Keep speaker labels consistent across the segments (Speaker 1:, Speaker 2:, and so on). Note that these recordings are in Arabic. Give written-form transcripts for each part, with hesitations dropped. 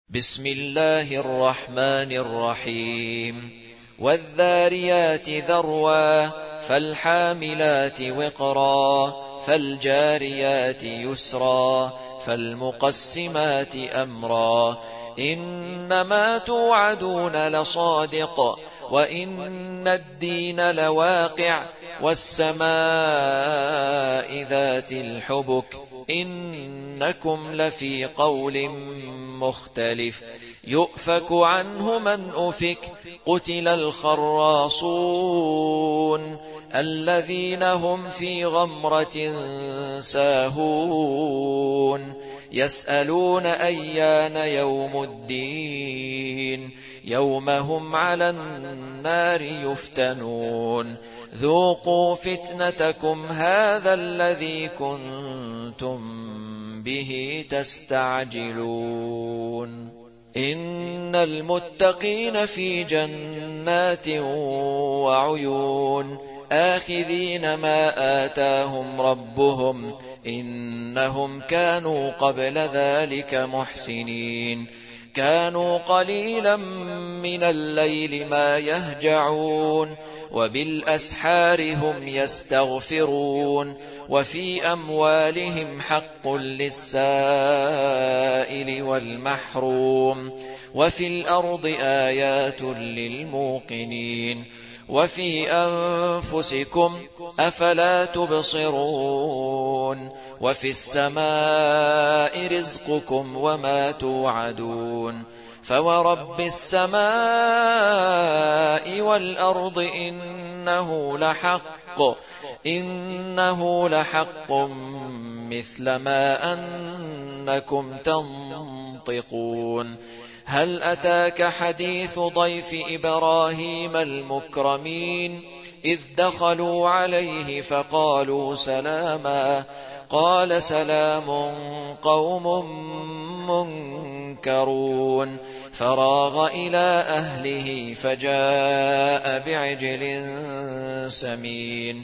Speaker 1: بسم الله الرحمن الرحيم والذاريات ذروا فالحاملات وقرا فالجاريات يسرا فالمقسمات أمرا إنما توعدون لصادق وإن الدين لواقع والسماء ذات الحبك إنكم لفي قول مختلف يؤفك عنه من أفك قتل الخراصون الذين هم في غمرة ساهون يسألون أيان يوم الدين يوم هم على النار يفتنون ذوقوا فتنتكم هذا الذي كنتم به تستعجلون إن المتقين في جنات وعيون آخذين ما آتاهم ربهم إنهم كانوا قبل ذلك محسنين كانوا قليلا من الليل ما يهجعون وبالأسحار هم يستغفرون وفي أموالهم حق للسائل والمحروم وفي الأرض آيات للموقنين وفي أنفسكم أفلا تبصرون وفي السماء رزقكم وما توعدون فورب السماء والأرض إنه لحق مثل ما أنكم تنطقون هل أتاك حديث ضيف إبراهيم المكرمين إذ دخلوا عليه فقالوا سلاما قال سلام قوم منكرون فراغ إلى أهله فجاء بعجل سمين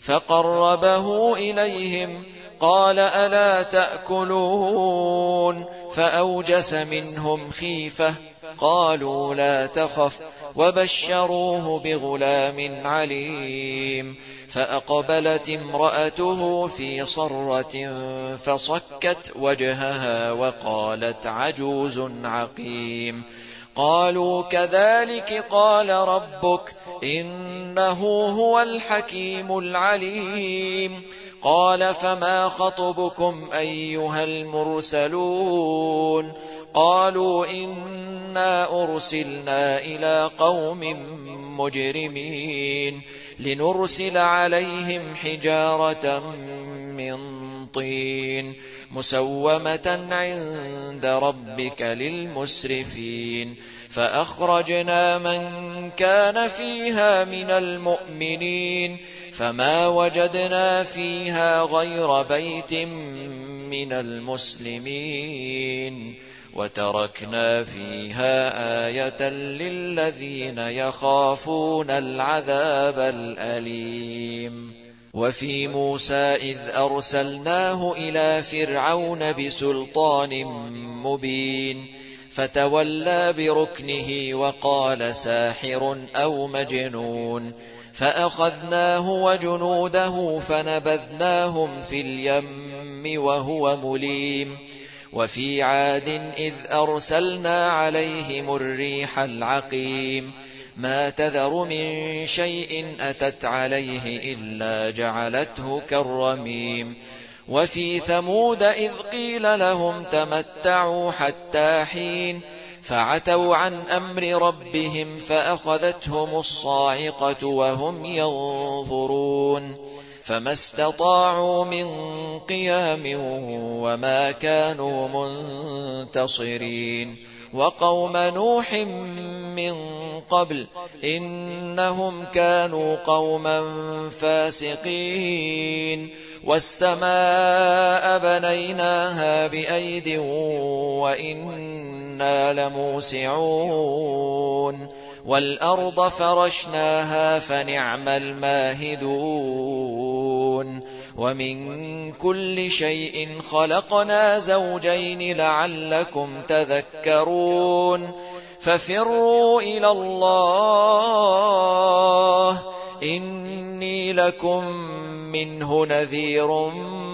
Speaker 1: فقربه إليهم قال ألا تأكلون فأوجس منهم خيفة قالوا لا تخف وبشروه بغلام عليم فأقبلت امرأته في صرة فصكت وجهها وقالت عجوز عقيم قالوا كذلك قال ربك إنه هو الحكيم العليم قال فما خطبكم أيها المرسلون قالوا إنا أرسلنا إلى قوم مجرمين لنرسل عليهم حجارة من طين مسومة عند ربك للمسرفين فأخرجنا من كان فيها من المؤمنين فما وجدنا فيها غير بيت من المسلمين وتركنا فيها آية للذين يخافون العذاب الأليم وفي موسى إذ أرسلناه إلى فرعون بسلطان مبين فتولى بركنه وقال ساحر أو مجنون فأخذناه وجنوده فنبذناهم في اليم وهو مليم وفي عاد إذ أرسلنا عليهم الريح العقيم ما تذر من شيء أتت عليه إلا جعلته كالرميم وفي ثمود إذ قيل لهم تمتعوا حتى حين فعتوا عن أمر ربهم فأخذتهم الصاعقة وهم ينظرون فما استطاعوا من قيام وما كانوا منتصرين وقوم نوح من قبل إنهم كانوا قوما فاسقين والسماء بنيناها بأيد وإنا لموسعون والأرض فرشناها فنعم الماهدون ومن كل شيء خلقنا زوجين لعلكم تذكرون ففروا إلى الله إني لكم منه نذير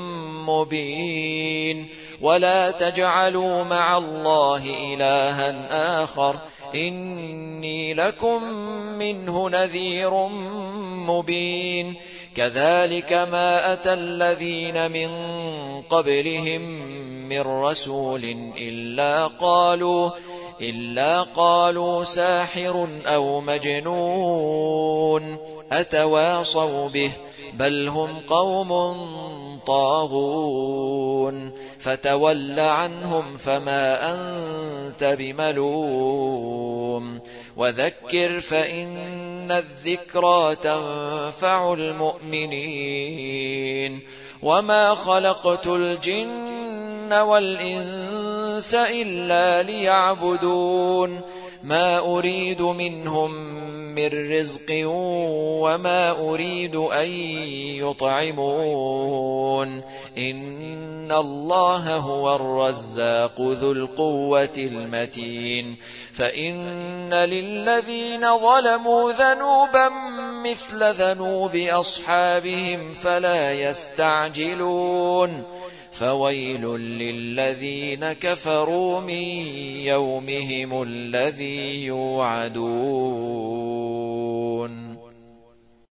Speaker 1: مبين ولا تجعلوا مع الله إلها آخر إني لكم منه نذير مبين كذلك ما أتى الذين من قبلهم من رسول إلا قالوا ساحر أو مجنون أتواصوا به بل هم قوم طاغون فتول عنهم فما أنت بملوم وذكر فإن الذكرى تنفع المؤمنين وما خلقت الجن والإنس إلا ليعبدون ما أريد منهم من رزق وما أريد أن يطعمون إن الله هو الرزاق ذو القوة المتين فإن للذين ظلموا ذنوبا مثل ذنوب أصحابهم فلا يستعجلون فويل للذين كفروا من يومهم الذي يوعدون